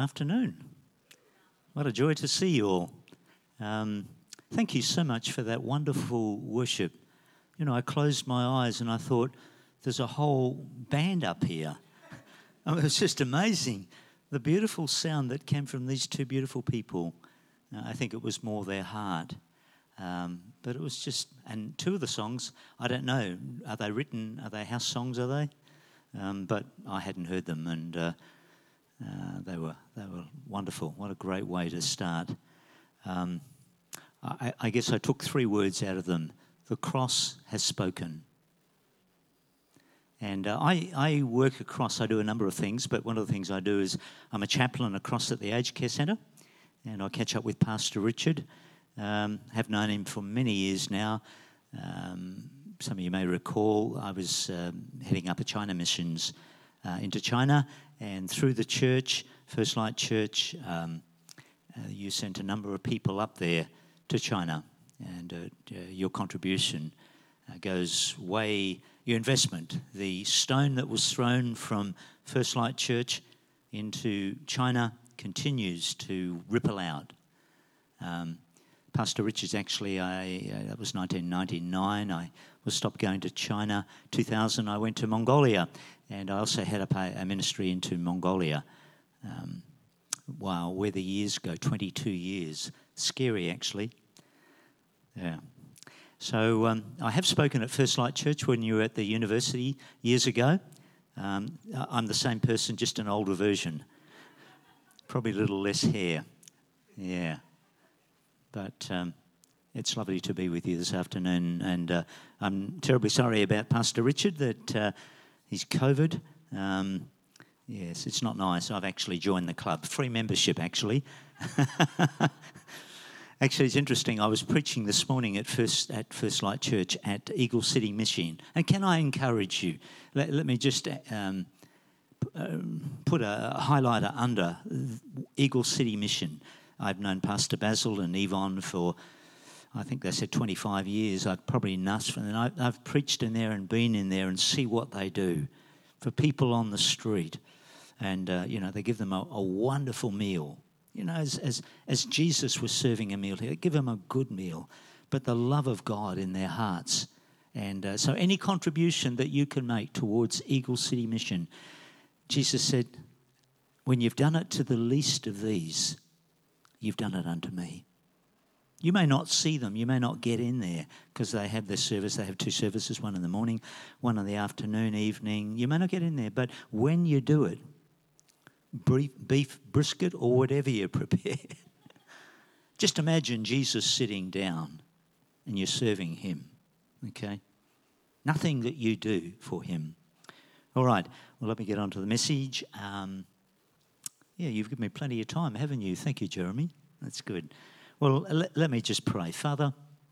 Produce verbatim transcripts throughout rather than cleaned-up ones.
afternoon. What a joy to see you all. Um, thank you so much for that wonderful worship. You know, I closed my eyes and I thought, there's a whole band up here. I mean, it was just amazing. The beautiful sound that came from these two beautiful people. Uh, I think it was more their heart. Um, but it was just, and two of the songs, I don't know, are they written, are they house songs, are they? Um, but I hadn't heard them, and uh, uh, they were they were wonderful. What a great way to start. Um, I, I guess I took three words out of them. The cross has spoken. And uh, I, I work across, I do a number of things, but one of the things I do is I'm a chaplain across at the Aged Care Centre, and I catch up with Pastor Richard. Um, have known him for many years now. Um, some of you may recall I was um, heading up a China missions uh, into China, and through the church, First Light Church, um, uh, you sent a number of people up there to China, and uh, uh, your contribution uh, goes way, your investment, the stone that was thrown from First Light Church into China continues to ripple out. Um, Pastor Richards, actually, I, uh, that was nineteen ninety-nine. I was stopped going to China. two thousand, I went to Mongolia, and I also had a, a ministry into Mongolia. Um, wow, where the years go, twenty-two years. Scary, actually. Yeah. So um, I have spoken at First Light Church when you were at the university years ago. Um, I'm the same person, just an older version. Probably a little less hair. Yeah. But um, it's lovely to be with you this afternoon, and uh, I'm terribly sorry about Pastor Richard that uh, he's COVID. Um, yes, it's not nice. I've actually joined the club. Free membership, actually. Actually, it's interesting. I was preaching this morning at First at First Light Church at Eagle City Mission, and can I encourage you? Let, let me just um, uh, put a highlighter under Eagle City Mission. I've known Pastor Basil and Yvonne for, I think they said twenty-five years. I've probably nuts from them. I've, I've preached in there and been in there and see what they do for people on the street. And, uh, you know, they give them a, a wonderful meal. You know, as, as as Jesus was serving a meal here, give them a good meal, but the love of God in their hearts. And uh, so any contribution that you can make towards Eagle City Mission, Jesus said, when you've done it to the least of these, you've done it unto me. You may not see them. You may not get in there because they have their service. They have two services, one in the morning, one in the afternoon, evening. You may not get in there. But when you do it, beef, beef brisket or whatever you prepare, just imagine Jesus sitting down and you're serving him, okay? Nothing that you do for him. All right, well, let me get on to the message. Um, Yeah, you've given me plenty of time, haven't you? Thank you, Jeremy. That's good. Well, let, let me just pray. Father,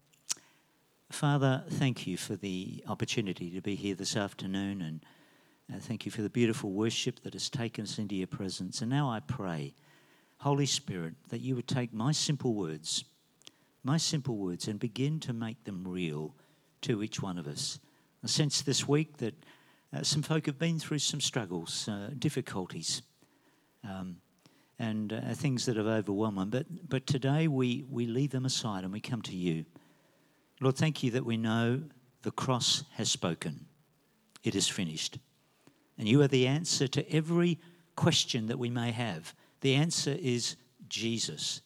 Father, thank you for the opportunity to be here this afternoon, and uh, thank you for the beautiful worship that has taken us into your presence. And now I pray, Holy Spirit, that you would take my simple words, my simple words, and begin to make them real to each one of us. I sense this week that uh, some folk have been through some struggles, uh, difficulties, Um, and uh, things that have overwhelmed them. But but today we, we leave them aside and we come to you. Lord, thank you that we know the cross has spoken. It is finished. And you are the answer to every question that we may have. The answer is Jesus.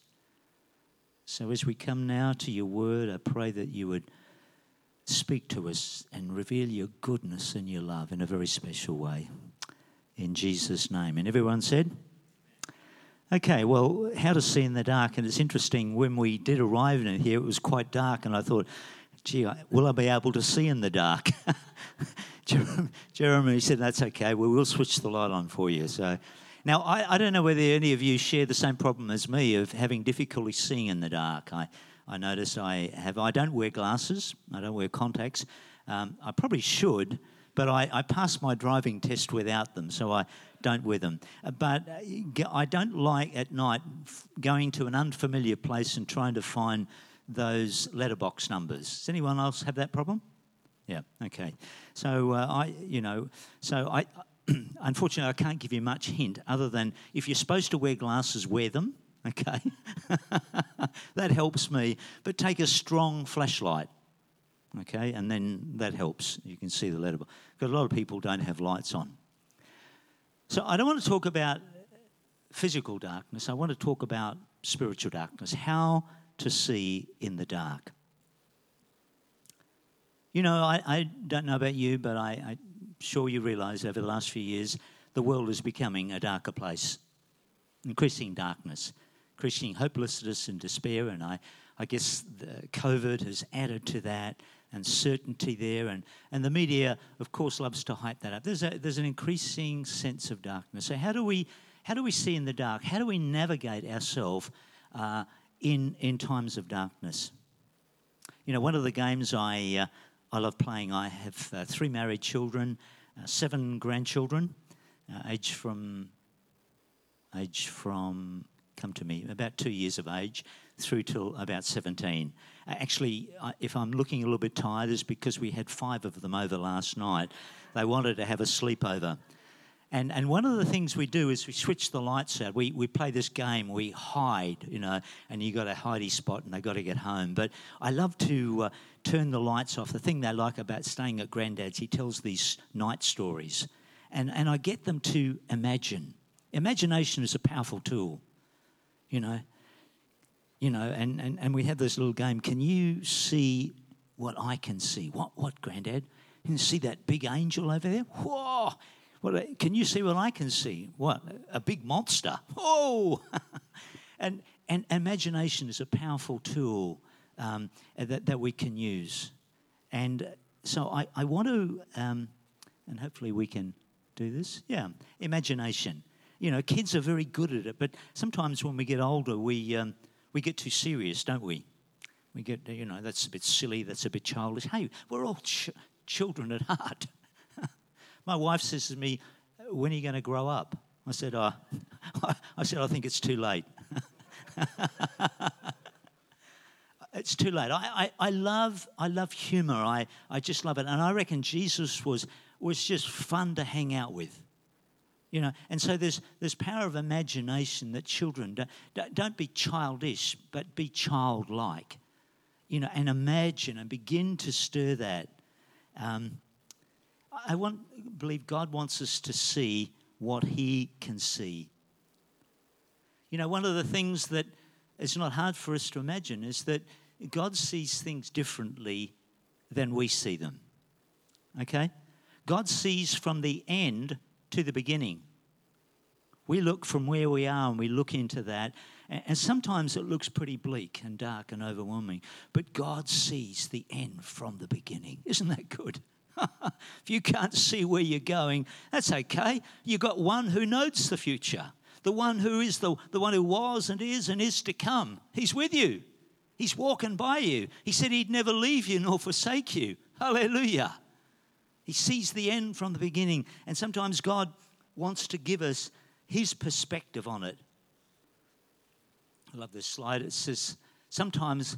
So as we come now to your word, I pray that you would speak to us and reveal your goodness and your love in a very special way. In Jesus' name. And everyone said? Okay, well, how to see in the dark. And it's interesting, when we did arrive in here, it was quite dark, and I thought, gee, will I be able to see in the dark? Jeremy said, that's okay, well, we'll switch the light on for you. So now, I, I don't know whether any of you share the same problem as me of having difficulty seeing in the dark. I, I notice I have, I don't wear glasses, I don't wear contacts. Um, I probably should, but I, I passed my driving test without them, so I don't wear them. But I don't like at night going to an unfamiliar place and trying to find those letterbox numbers. Does anyone else have that problem? Yeah, okay. So uh, I, you know, so I, unfortunately, I can't give you much hint other than if you're supposed to wear glasses, wear them, okay? That helps me. But take a strong flashlight, okay? And then that helps. You can see the letter. Because a lot of people don't have lights on. So I don't want to talk about physical darkness. I want to talk about spiritual darkness, how to see in the dark. You know, I, I don't know about you, but I, I'm sure you realise over the last few years the world is becoming a darker place, increasing darkness, increasing hopelessness and despair, and I, I guess the COVID has added to that, uncertainty there, and, and the media, of course, loves to hype that up. There's a, there's an increasing sense of darkness. So how do we how do we see in the dark? How do we navigate ourselves uh, in in times of darkness? You know, one of the games I uh, I love playing. I have uh, three married children, uh, seven grandchildren, uh, age from age from come to me about two years of age through till about seventeen. Uh, actually, uh, if I'm looking a little bit tired, it's because we had five of them over last night. They wanted to have a sleepover. And and one of the things we do is we switch the lights out. We we play this game. We hide, you know, and you got a hidey spot, and they got to get home. But I love to uh, turn the lights off. The thing they like about staying at Granddad's, he tells these night stories, and and I get them to imagine. Imagination is a powerful tool, you know. You know, and, and, and we have this little game. Can you see what I can see? What what, Granddad? Can you see that big angel over there? Whoa! What, can you see what I can see? What? A big monster. Oh! and and imagination is a powerful tool um, that, that we can use. And so I, I want to, um, and hopefully we can do this. Yeah, imagination. You know, kids are very good at it, but sometimes when we get older, we um, we get too serious, don't we? We get, you know, that's a bit silly, that's a bit childish. Hey, we're all ch- children at heart. My wife says to me, when are you going to grow up? I said, oh, I said, I think it's too late. It's too late. I, I, I love I love humour. I, I just love it. And I reckon Jesus was was just fun to hang out with. You know, and so there's there's power of imagination that children don't, don't be childish, but be childlike. You know, and imagine and begin to stir that. Um, I want believe God wants us to see what He can see. You know, one of the things that is not hard for us to imagine is that God sees things differently than we see them. Okay? God sees from the end to the beginning. We look from where we are and we look into that, and sometimes it looks pretty bleak and dark and overwhelming, but God sees the end from the beginning. Isn't that good? If you can't see where you're going, that's okay. You've got one who knows the future, the one who is the, the one who was and is and is to come. He's with you. He's walking by you. He said He'd never leave you nor forsake you. Hallelujah. He sees the end from the beginning, and sometimes God wants to give us His perspective on it. I love this slide. It says, sometimes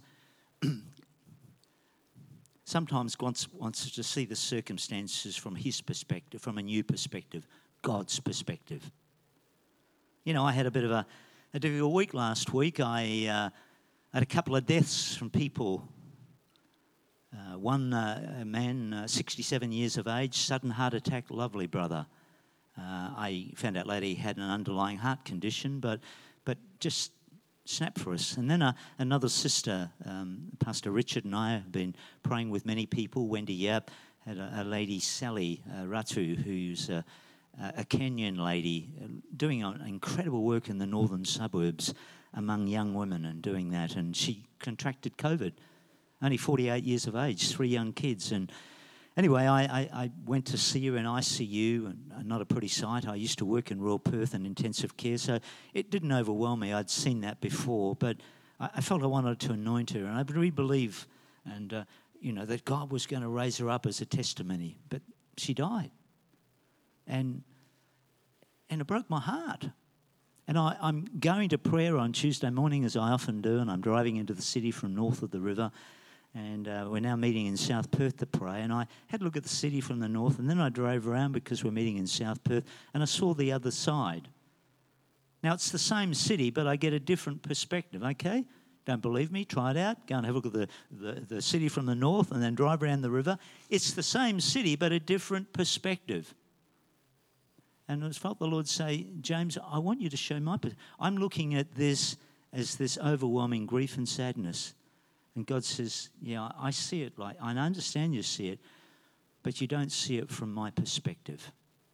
sometimes God wants, wants us to see the circumstances from His perspective, from a new perspective, God's perspective. You know, I had a bit of a, a difficult week last week. I uh, had a couple of deaths from people. Uh, one uh, a man, uh, sixty-seven years of age, sudden heart attack, lovely brother. Uh, I found out later he had an underlying heart condition, but but just snapped for us. And then uh, another sister, um, Pastor Richard and I have been praying with many people. Wendy Yap had a, a lady, Sally uh, Ratu, who's a, a Kenyan lady uh, doing an incredible work in the northern suburbs among young women and doing that. And she contracted COVID, only forty-eight years of age, three young kids. And Anyway, I, I, I went to see her in I C U, and not a pretty sight. I used to work in Royal Perth in intensive care, so it didn't overwhelm me. I'd seen that before, but I, I felt I wanted to anoint her, and I really believe, and uh, you know, that God was going to raise her up as a testimony. But she died, and and it broke my heart. And I, I'm going to prayer on Tuesday morning, as I often do, and I'm driving into the city from north of the river. And uh, we're now meeting in South Perth to pray. And I had a look at the city from the north, and then I drove around because we're meeting in South Perth, and I saw the other side. Now, it's the same city, but I get a different perspective, okay? Don't believe me? Try it out. Go and have a look at the, the, the city from the north and then drive around the river. It's the same city, but a different perspective. And I just felt the Lord say, James, I want you to show my perspective. I'm looking at this as this overwhelming grief and sadness. And God says, yeah, I see it like, I understand you see it, but you don't see it from my perspective.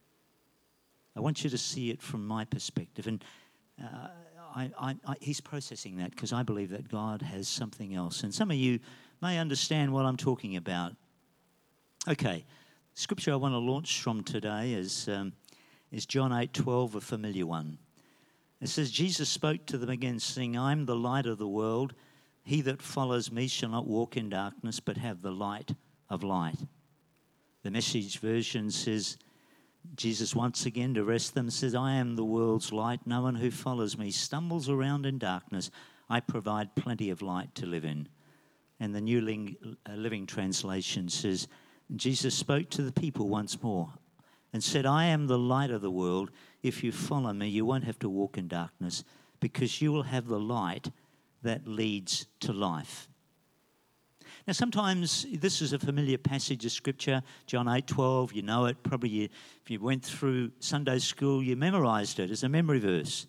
I want you to see it from my perspective. And uh, I, I, I, he's processing that because I believe that God has something else. And some of you may understand what I'm talking about. Okay, scripture I want to launch from today is, um, is John eight twelve, a familiar one. It says, Jesus spoke to them again, saying, I am the light of the world. He that follows me shall not walk in darkness, but have the light of light. The Message version says, Jesus once again to rest them says, I am the world's light. No one who follows me stumbles around in darkness. I provide plenty of light to live in. And the New Living Translation says, Jesus spoke to the people once more and said, I am the light of the world. If you follow me, you won't have to walk in darkness because you will have the light that leads to life. Now, sometimes this is a familiar passage of Scripture, John eight twelve, you know it. Probably you, if you went through Sunday school, you memorised it as a memory verse.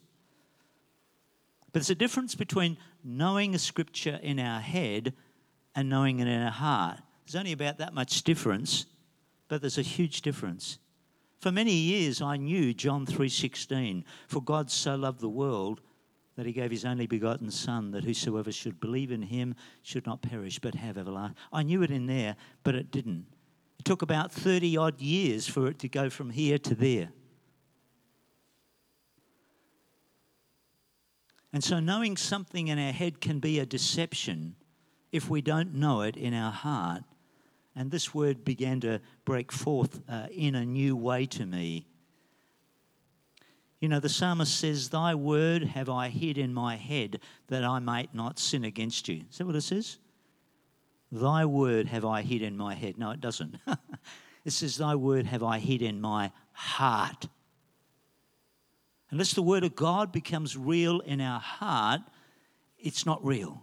But there's a difference between knowing a Scripture in our head and knowing it in our heart. There's only about that much difference, but there's a huge difference. For many years I knew John three sixteen, for God so loved the world that he gave his only begotten Son, that whosoever should believe in him should not perish but have everlasting. I knew it in there, but it didn't. It took about thirty odd years for it to go from here to there. And so knowing something in our head can be a deception if we don't know it in our heart. And this word began to break forth uh, in a new way to me. You know, the psalmist says, thy word have I hid in my head that I might not sin against you. Is that what it says? Thy word have I hid in my head. No, it doesn't. It says, thy word have I hid in my heart. Unless the word of God becomes real in our heart, it's not real.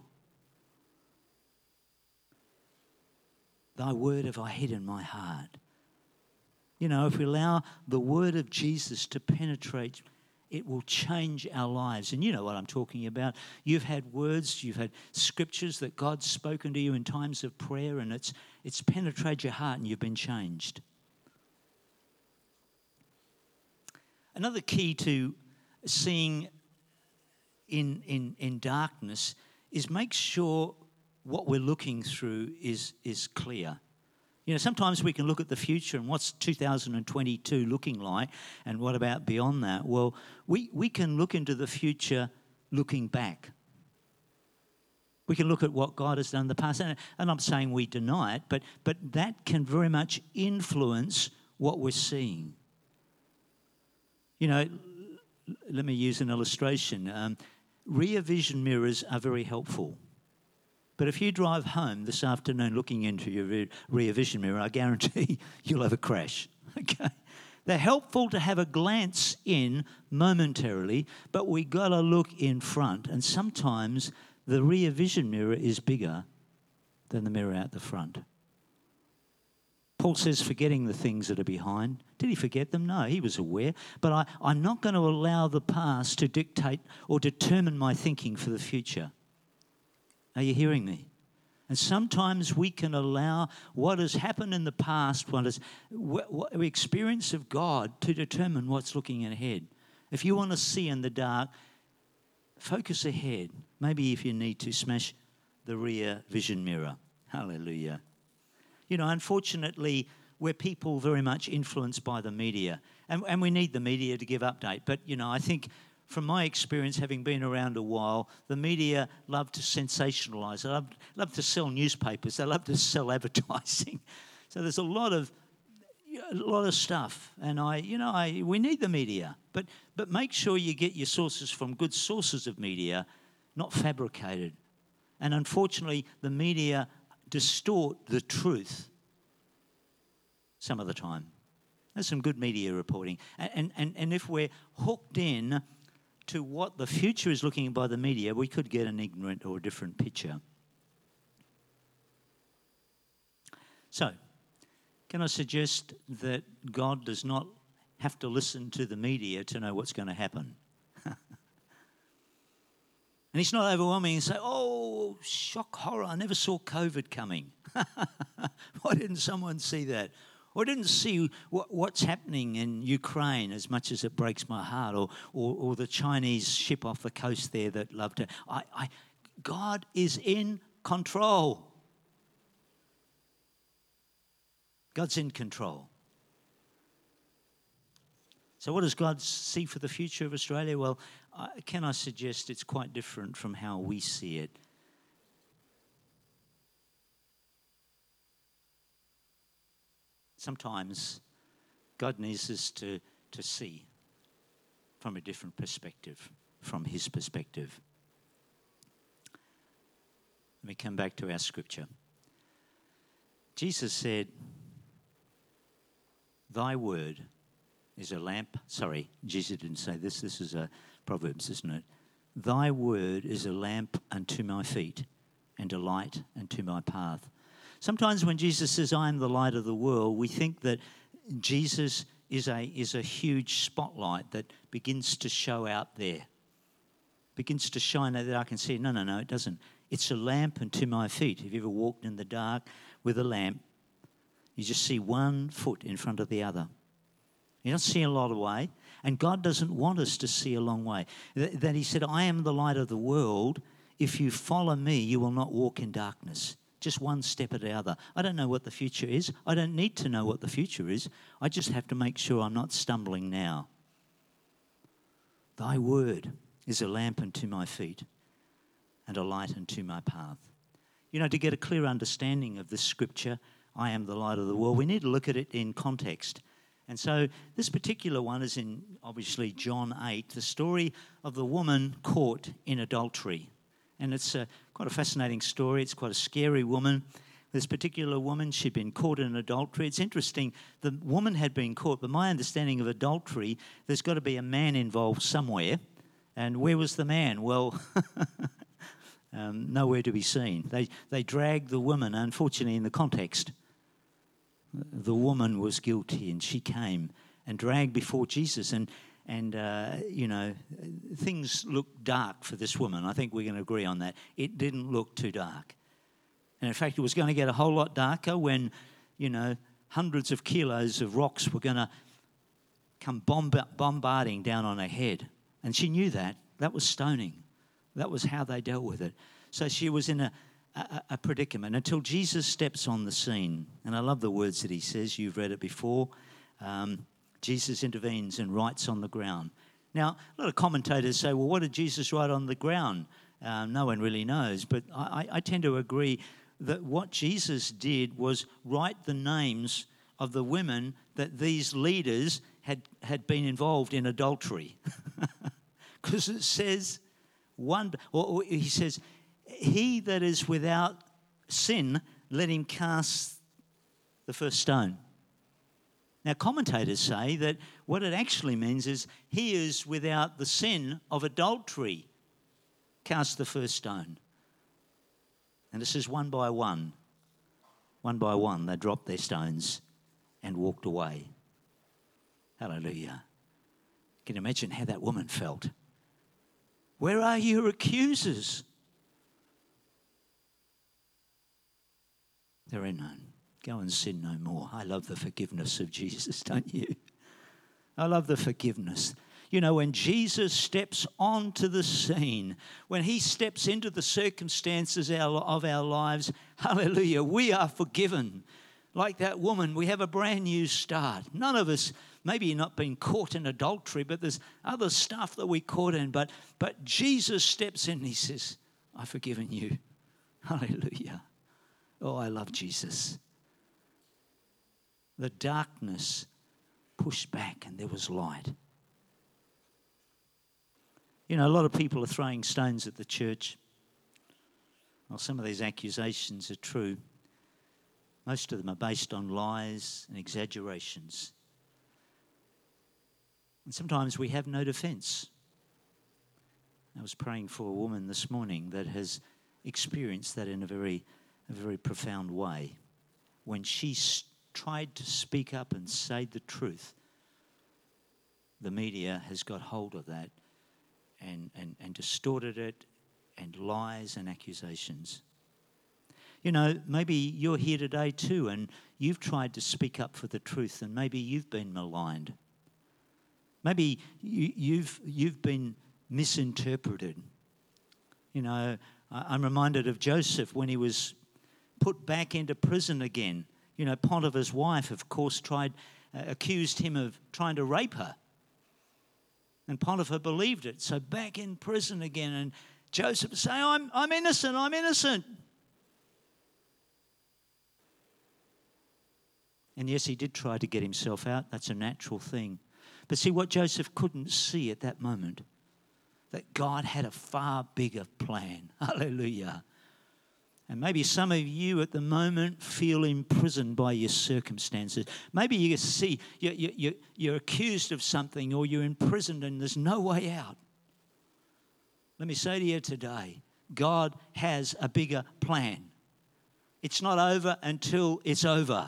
Thy word have I hid in my heart. You know, if we allow the word of Jesus to penetrate, it will change our lives. And you know what I'm talking about. You've had words, you've had scriptures that God's spoken to you in times of prayer, and it's it's penetrated your heart and you've been changed. Another key to seeing in, in, in darkness is make sure what we're looking through is, is clear. You know, sometimes we can look at the future and what's two thousand twenty-two looking like, and what about beyond that? Well, we, we can look into the future looking back. We can look at what God has done in the past, and I'm not saying we deny it, but, but that can very much influence what we're seeing. You know, let me use an illustration. Um, rear vision mirrors are very helpful. But if you drive home this afternoon looking into your rear vision mirror, I guarantee you'll have a crash. Okay, they're helpful to have a glance in momentarily, but we got to look in front. And sometimes the rear vision mirror is bigger than the mirror out the front. Paul says, forgetting the things that are behind. Did he forget them? No, he was aware. But I, I'm not going to allow the past to dictate or determine my thinking for the future. Are you hearing me? And sometimes we can allow what has happened in the past, what is what, what experience of God, to determine what's looking ahead. If you want to see in the dark, focus ahead. Maybe if you need to, smash the rear vision mirror. Hallelujah. You know, unfortunately, we're people very much influenced by the media. And, and we need the media to give update. But, you know, I think from my experience, having been around a while, the media love to sensationalise. They love, love to sell newspapers. They love to sell advertising. So there's a lot of a lot of stuff. And I, you know, I we need the media, but but make sure you get your sources from good sources of media, not fabricated. And unfortunately, the media distort the truth some of the time. There's some good media reporting. And, and, and if we're hooked in to what the future is looking by the media, we could get an ignorant or a different picture. So, can I suggest that God does not have to listen to the media to know what's going to happen? And he's not overwhelming and say, oh, shock, horror, I never saw COVID coming. Why didn't someone see that? Or didn't see what, what's happening in Ukraine as much as it breaks my heart, or, or, or the Chinese ship off the coast there that loved to. I, I, God is in control. God's in control. So what does God see for the future of Australia? Well, uh, can I suggest it's quite different from how we see it. Sometimes God needs us to, to see from a different perspective, from his perspective. Let me come back to our scripture. Jesus said, thy word is a lamp. Sorry, Jesus didn't say this. This is a Proverbs, isn't it? Thy word is a lamp unto my feet and a light unto my path. Sometimes when Jesus says, I am the light of the world, we think that Jesus is a, is a huge spotlight that begins to show out there, begins to shine that I can see. No, no, no, it doesn't. It's a lamp unto my feet. Have you ever walked in the dark with a lamp? You just see one foot in front of the other. You don't see a lot of way. And God doesn't want us to see a long way. That, that he said, I am the light of the world. If you follow me, you will not walk in darkness. Just one step at the other. I don't know what the future is. I don't need to know what the future is. I just have to make sure I'm not stumbling now. Thy word is a lamp unto my feet and a light unto my path. You know, to get a clear understanding of this scripture, I am the light of the world, we need to look at it in context. And so this particular one is in, obviously, John eight, the story of the woman caught in adultery. And it's a, quite a fascinating story. It's quite a scary woman. This particular woman, she'd been caught in adultery. It's interesting, the woman had been caught, but my understanding of adultery, there's got to be a man involved somewhere. And where was the man? Well, um, nowhere to be seen. They, they dragged the woman, unfortunately, in the context. The woman was guilty, and she came and dragged before Jesus. And, and uh, you know, things looked dark for this woman. I think we're going to agree on that. It didn't look too dark. And in fact, it was going to get a whole lot darker when, you know, hundreds of kilos of rocks were going to come bomb- bombarding down on her head. And she knew that. That was stoning. That was how they dealt with it. So she was in a A, a predicament until Jesus steps on the scene. And I love the words that he says. You've read it before. Um, Jesus intervenes and writes on the ground. Now, a lot of commentators say, well, what did Jesus write on the ground? Um, no one really knows. But I, I tend to agree that what Jesus did was write the names of the women that these leaders had, had been involved in adultery. Because it says, one, or, or he says, he that is without sin, let him cast the first stone. Now, commentators say that what it actually means is he is without the sin of adultery, cast the first stone. And this is one by one. One by one, they dropped their stones and walked away. Hallelujah. Can you imagine how that woman felt? Where are your accusers? There are none. Go and sin no more. I love the forgiveness of Jesus, don't you? I love the forgiveness. You know, when Jesus steps onto the scene, when he steps into the circumstances of our lives, hallelujah, we are forgiven. Like that woman, we have a brand new start. None of us, maybe you're not been caught in adultery, but there's other stuff that we caught in. But, but Jesus steps in and he says, I've forgiven you. Hallelujah. Oh, I love Jesus. The darkness pushed back and there was light. You know, a lot of people are throwing stones at the church. Well, some of these accusations are true. Most of them are based on lies and exaggerations. And sometimes we have no defense. I was praying for a woman this morning that has experienced that in a very, a very profound way. When she s- tried to speak up and say the truth, the media has got hold of that and, and, and distorted it, and lies and accusations. You know, maybe you're here today too and you've tried to speak up for the truth, and maybe you've been maligned. Maybe you, you've you've been misinterpreted. You know, I'm reminded of Joseph when he was put back into prison again. You know, Potiphar's wife, of course, tried, uh, accused him of trying to rape her. And Potiphar believed it. So back in prison again, and Joseph would say, I'm, I'm innocent, I'm innocent. And yes, he did try to get himself out. That's a natural thing. But see, what Joseph couldn't see at that moment, that God had a far bigger plan. Hallelujah. And maybe some of you at the moment feel imprisoned by your circumstances. Maybe you see you're, you're, you're accused of something, or you're imprisoned and there's no way out. Let me say to you today, God has a bigger plan. It's not over until it's over.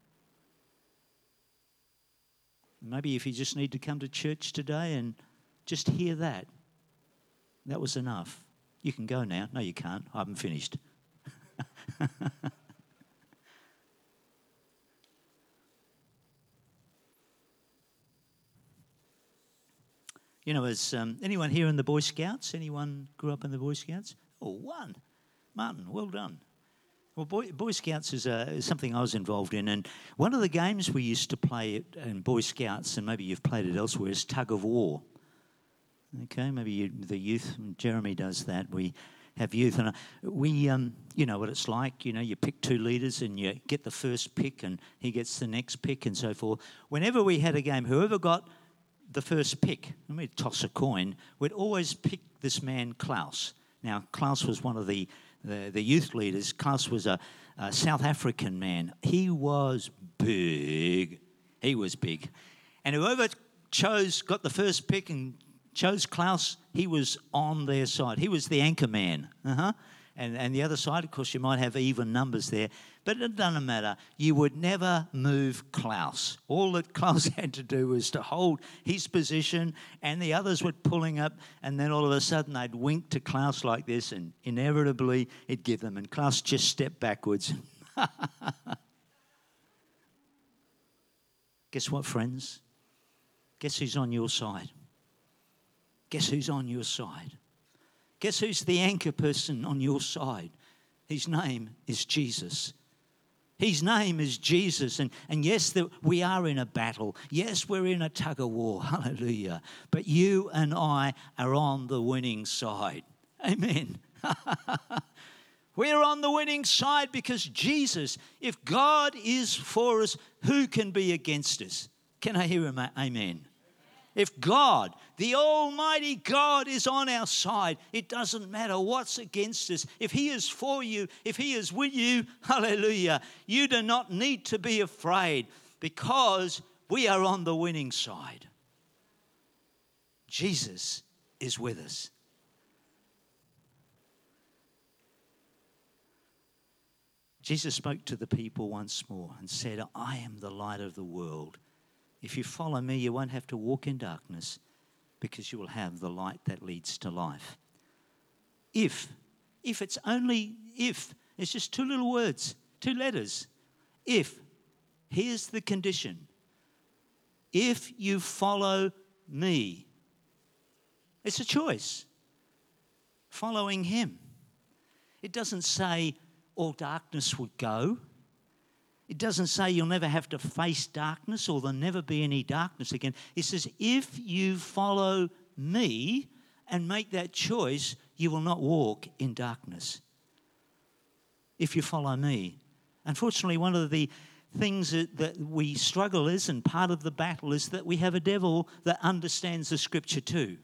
Maybe if you just need to come to church today and just hear that, that was enough. You can go now. No, you can't. I haven't finished. You know, as um, anyone here in the Boy Scouts? Anyone grew up in the Boy Scouts? Oh, one. Martin, well done. Well, Boy, Boy Scouts is, uh, is something I was involved in, and one of the games we used to play in Boy Scouts, and maybe you've played it elsewhere, is tug of war. Okay, maybe you, the youth, Jeremy does that. We have youth, and we, um, you know what it's like. You know, you pick two leaders, and you get the first pick, and he gets the next pick, and so forth. Whenever we had a game, whoever got the first pick, and we'd toss a coin, we'd always pick this man Klaus. Now, Klaus was one of the The, the youth leaders. Klaus was a, a South African man. He was big. He was big. And whoever chose, got the first pick and chose Klaus, he was on their side. He was the anchor man. Uh-huh. And, and the other side, of course, you might have even numbers there. But it doesn't matter. You would never move Klaus. All that Klaus had to do was to hold his position, and the others were pulling up, and then all of a sudden they'd wink to Klaus like this, and inevitably he'd give them, and Klaus just stepped backwards. Guess what, friends? Guess who's on your side? Guess who's on your side? Guess who's the anchor person on your side? His name is Jesus. His name is Jesus. And, and yes, the, we are in a battle. Yes, we're in a tug of war. Hallelujah. But you and I are on the winning side. Amen. We're on the winning side because Jesus, if God is for us, who can be against us? Can I hear a amen? If God, the Almighty God, is on our side, it doesn't matter what's against us. If He is for you, if He is with you, hallelujah, you do not need to be afraid because we are on the winning side. Jesus is with us. Jesus spoke to the people once more and said, I am the light of the world. If you follow me, you won't have to walk in darkness because you will have the light that leads to life. If, if it's only if, it's just two little words, two letters. If, here's the condition. If you follow me, it's a choice. Following Him. It doesn't say all darkness would go. It doesn't say you'll never have to face darkness or there'll never be any darkness again. It says, if you follow me and make that choice, you will not walk in darkness. If you follow me. Unfortunately, one of the things that, that we struggle is, and part of the battle is that we have a devil that understands the Scripture too.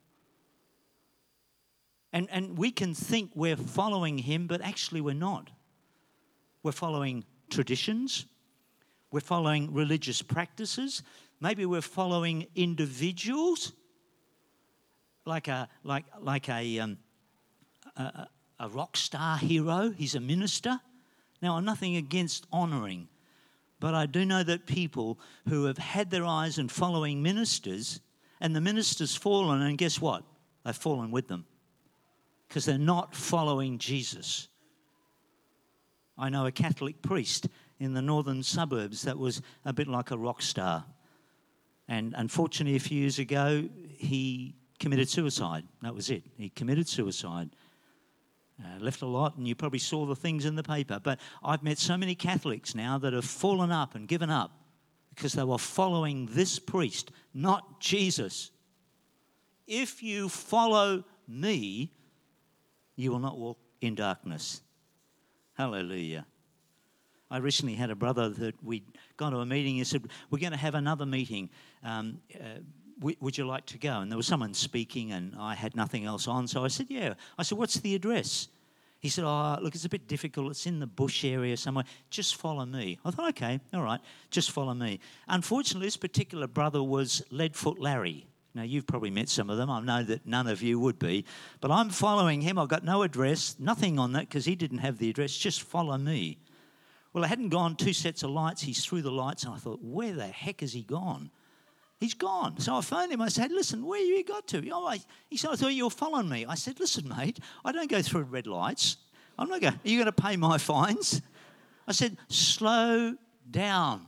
And, and we can think we're following him, but actually we're not. We're following traditions. We're following religious practices. Maybe we're following individuals, like a like like a um, a, a rock star hero. He's a minister. Now, I'm nothing against honouring, but I do know that people who have had their eyes on following ministers, and the minister's fallen, and guess what? They've fallen with them because they're not following Jesus. I know a Catholic priest in the northern suburbs that was a bit like a rock star. And unfortunately, a few years ago, he committed suicide. That was it. He committed suicide. Uh, left a lot, and you probably saw the things in the paper. But I've met so many Catholics now that have fallen up and given up because they were following this priest, not Jesus. If you follow me, you will not walk in darkness. Hallelujah. I recently had a brother that we'd gone to a meeting. He said, we're going to have another meeting. Um, uh, w- would you like to go? And there was someone speaking and I had nothing else on. So I said, yeah. I said, what's the address? He said, oh, look, it's a bit difficult. It's in the bush area somewhere. Just follow me. I thought, okay, all right, just follow me. Unfortunately, this particular brother was Leadfoot Larry. Now, you've probably met some of them. I know that none of you would be. But I'm following him. I've got no address, nothing on that because he didn't have the address. Just follow me. Well, I hadn't gone two sets of lights. He's through the lights, and I thought, where the heck has he gone? He's gone. So I phoned him. I said, listen, where you got to? Oh, I, he said, I thought you were following me. I said, listen, mate, I don't go through red lights. I'm not going, are you going to pay my fines? I said, slow down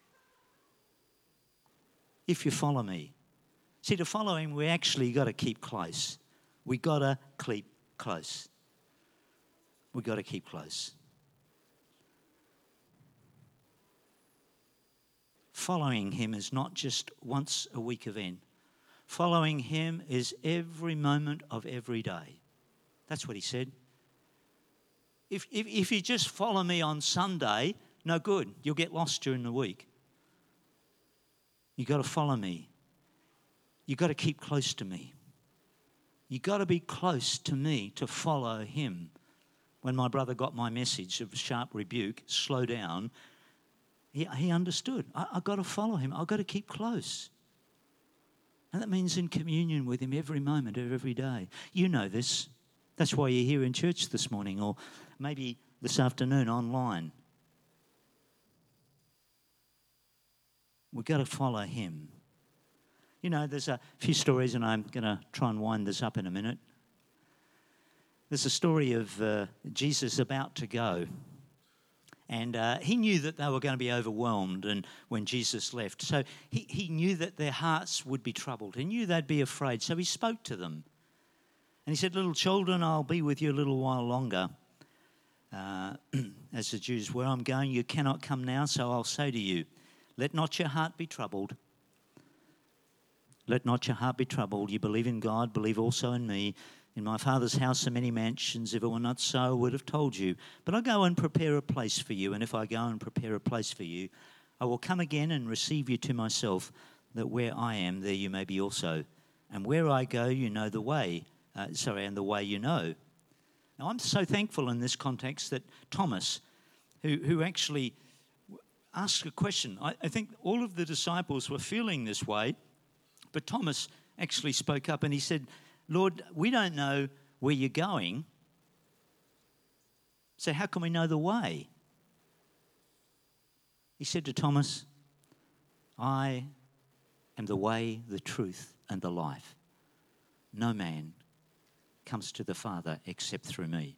if you follow me. See, to follow him, we actually got to keep close. We got to keep close. We got to keep close. Following him is not just once a week event. Following him is every moment of every day. That's what he said. If, if, if you just follow me on Sunday, no good. You'll get lost during the week. You've got to follow me. You've got to keep close to me. You've got to be close to me to follow him. When my brother got my message of sharp rebuke, slow down, he, he understood. I, I've got to follow him. I've got to keep close. And that means in communion with him every moment of every day. You know this. That's why you're here in church this morning or maybe this afternoon online. We've got to follow him. You know, there's a few stories, and I'm going to try and wind this up in a minute. There's a story of uh, Jesus about to go. And uh, he knew that they were going to be overwhelmed and when Jesus left. So he, he knew that their hearts would be troubled. He knew they'd be afraid. So he spoke to them. And he said, little children, I'll be with you a little while longer. Uh, as the Jews, where I'm going, you cannot come now, so I'll say to you, let not your heart be troubled. Let not your heart be troubled. You believe in God, believe also in me. In my Father's house are many mansions. If it were not so, I would have told you. But I go and prepare a place for you. And if I go and prepare a place for you, I will come again and receive you to myself, that where I am, there you may be also. And where I go, you know the way. Uh, sorry, and the way you know. Now, I'm so thankful in this context that Thomas, who, who actually asked a question, I, I think all of the disciples were feeling this way, but Thomas actually spoke up and he said, Lord, we don't know where you're going, so how can we know the way? He said to Thomas, I am the way, the truth, and the life. No man comes to the Father except through me.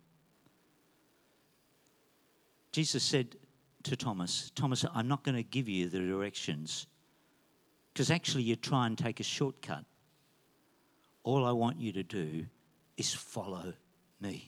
Jesus said to Thomas, Thomas, I'm not going to give you the directions because actually you try and take a shortcut. All I want you to do is follow me.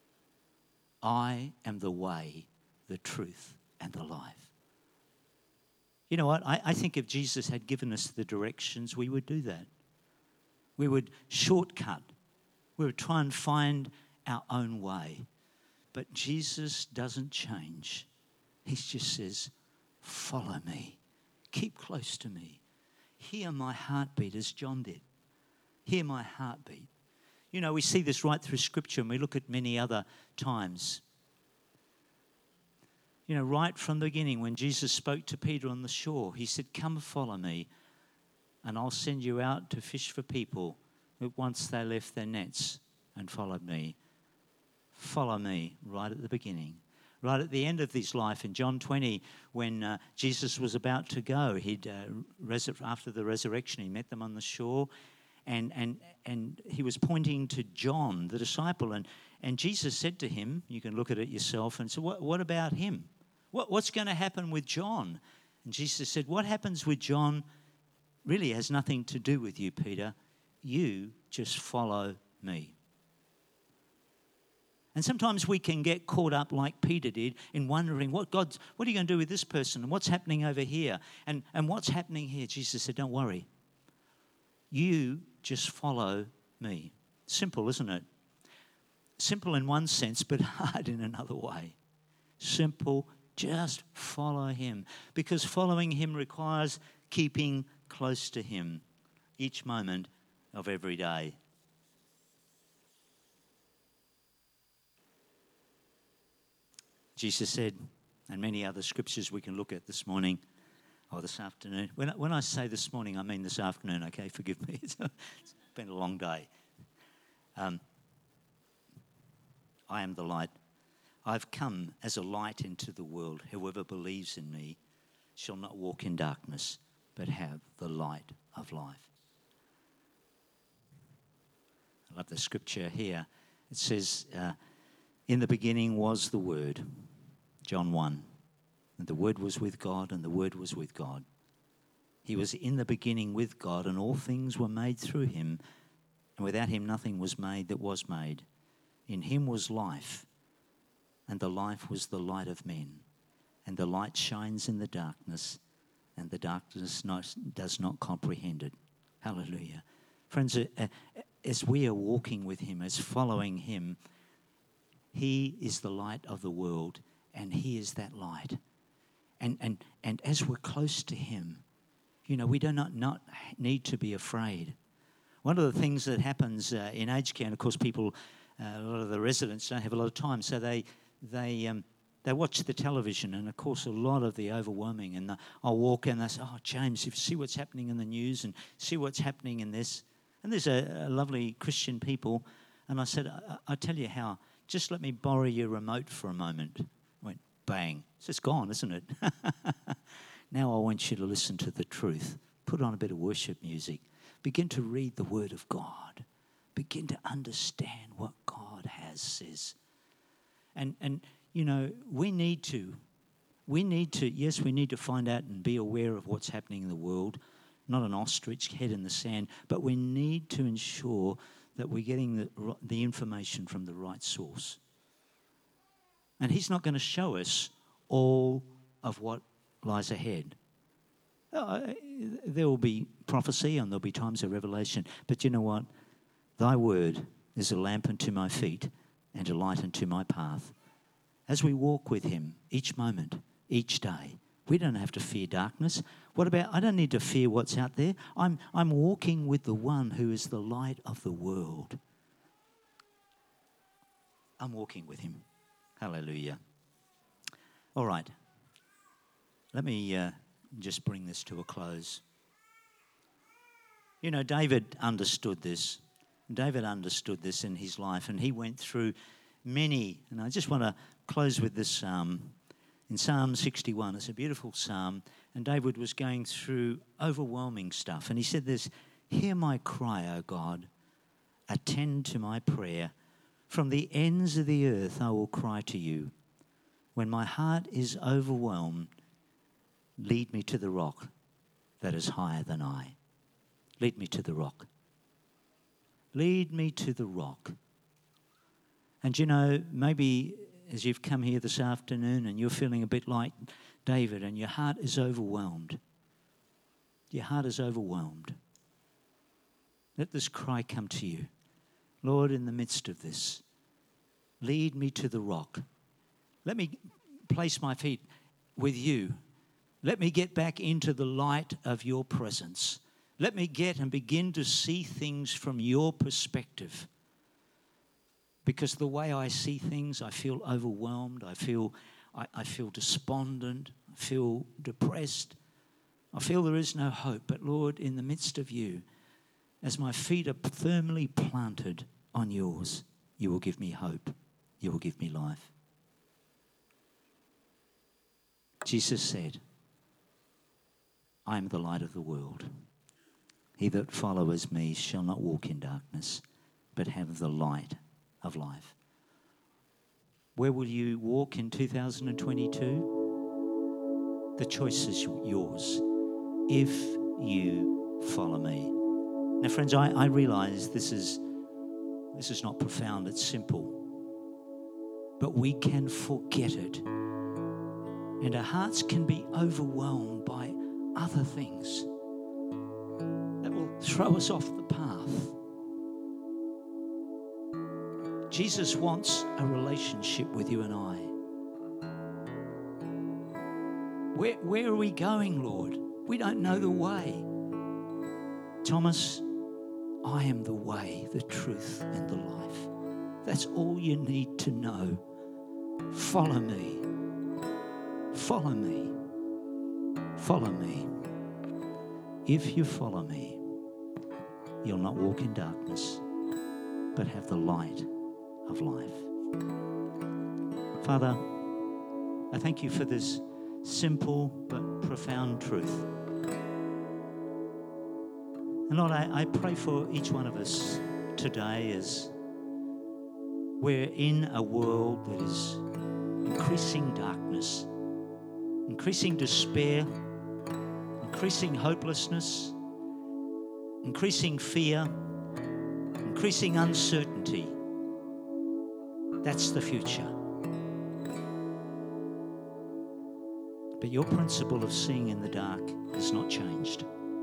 I am the way, the truth, and the life. You know what? I, I think if Jesus had given us the directions, we would do that. We would shortcut. We would try and find our own way. But Jesus doesn't change. He just says, follow me. Keep close to me. Hear my heartbeat as John did. Hear my heartbeat. You know, we see this right through Scripture and we look at many other times. You know, right from the beginning when Jesus spoke to Peter on the shore, he said, come follow me and I'll send you out to fish for people. But once they left their nets and followed me, follow me right at the beginning. Right at the end of his life in John twenty, when uh, Jesus was about to go, he'd uh, resur- after the resurrection, he met them on the shore, and and and he was pointing to John, the disciple, and and Jesus said to him, you can look at it yourself, and so what, what about him? What what's going to happen with John? And Jesus said, what happens with John really has nothing to do with you, Peter. You just follow me. And sometimes we can get caught up like Peter did in wondering, what God's, what are you going to do with this person? And what's happening over here? And, and what's happening here? Jesus said, don't worry. You just follow me. Simple, isn't it? Simple in one sense, but hard in another way. Simple, just follow him. Because following him requires keeping close to him each moment of every day. Jesus said, and many other scriptures we can look at this morning or this afternoon. When I, when I say this morning, I mean this afternoon, okay? Forgive me. It's been a long day. Um, I am the light. I've come as a light into the world. Whoever believes in me shall not walk in darkness, but have the light of life. I love the scripture here. It says, uh, in the beginning was the Word. John one. And the Word was with God, and the Word was with God. He was in the beginning with God, and all things were made through him, and without him nothing was made that was made. In him was life, and the life was the light of men. And the light shines in the darkness, and the darkness not, does not comprehend it. Hallelujah. Friends, as we are walking with him, as following him, he is the light of the world, and he is that light. And and and as we're close to him, you know, we do not, not need to be afraid. One of the things that happens uh, in aged care, and of course people, uh, a lot of the residents don't have a lot of time, so they they um, they watch the television, and of course a lot of the overwhelming, and the, I'll walk in and they say, oh, James, if you see what's happening in the news and see what's happening in this. And there's a, a lovely Christian people, and I said, I, I tell you how, just let me borrow your remote for a moment. I went, bang. It's just gone, isn't it? Now I want you to listen to the truth. Put on a bit of worship music. Begin to read the Word of God. Begin to understand what God has says. And, and you know, we need to. We need to, yes, we need to find out and be aware of what's happening in the world. Not an ostrich, head in the sand. But we need to ensure that we're getting the, the information from the right source. And he's not going to show us all of what lies ahead. Uh, there will be prophecy and there'll be times of revelation. But you know what? Thy word is a lamp unto my feet and a light unto my path. As we walk with him each moment, each day, we don't have to fear darkness. What about, I don't need to fear what's out there. I'm, I'm walking with the one who is the light of the world. I'm walking with him. Hallelujah. All right. Let me uh, just bring this to a close. You know, David understood this. David understood this in his life, and he went through many, and I just want to close with this psalm. In Psalm sixty-one, it's a beautiful psalm, and David was going through overwhelming stuff, and he said this, hear my cry, O God, attend to my prayer. From the ends of the earth I will cry to you. When my heart is overwhelmed, lead me to the rock that is higher than I. Lead me to the rock. Lead me to the rock. And you know, maybe as you've come here this afternoon and you're feeling a bit like David and your heart is overwhelmed. Your heart is overwhelmed. Let this cry come to you. Lord, in the midst of this, lead me to the rock. Let me place my feet with you. Let me get back into the light of your presence. Let me get and begin to see things from your perspective. Because the way I see things, I feel overwhelmed. I feel I, I feel despondent, I feel depressed, I feel there is no hope. But Lord, in the midst of you, as my feet are firmly planted on yours, you will give me hope. You will give me life. Jesus said, I am the light of the world. He that follows me shall not walk in darkness, but have the light of life. Where will you walk in two thousand twenty-two? The choice is yours if you follow me. Now, friends, I, I realise this is, this is not profound, it's simple. But we can forget it. And our hearts can be overwhelmed by other things that will throw us off the path. Jesus wants a relationship with you and I. Where, where are we going, Lord? We don't know the way. Thomas, I am the way, the truth, and the life. That's all you need to know. Follow me. Follow me. Follow me. If you follow me, you'll not walk in darkness, but have the light of life. Father, I thank you for this simple but profound truth. And Lord, I, I pray for each one of us today as we're in a world that is increasing darkness, increasing despair, increasing hopelessness, increasing fear, increasing uncertainty. That's the future. But your principle of seeing in the dark has not changed.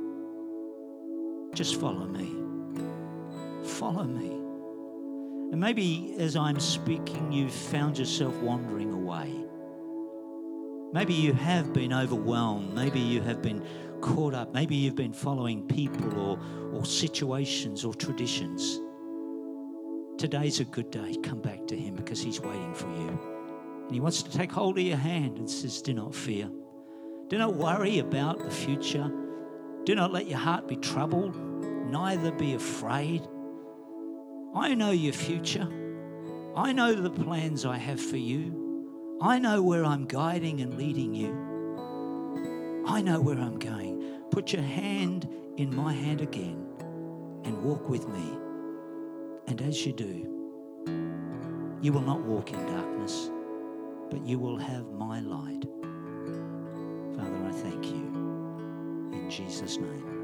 Just follow me. Follow me. And maybe as I'm speaking, you've found yourself wandering away. Maybe you have been overwhelmed. Maybe you have been caught up. Maybe you've been following people or, or situations or traditions. Today's a good day. Come back to him because he's waiting for you. And he wants to take hold of your hand and says, do not fear. Do not worry about the future. Do not let your heart be troubled, neither be afraid. I know your future. I know the plans I have for you. I know where I'm guiding and leading you. I know where I'm going. Put your hand in my hand again and walk with me. And as you do, you will not walk in darkness, but you will have my light. Father, I thank you. In Jesus' name.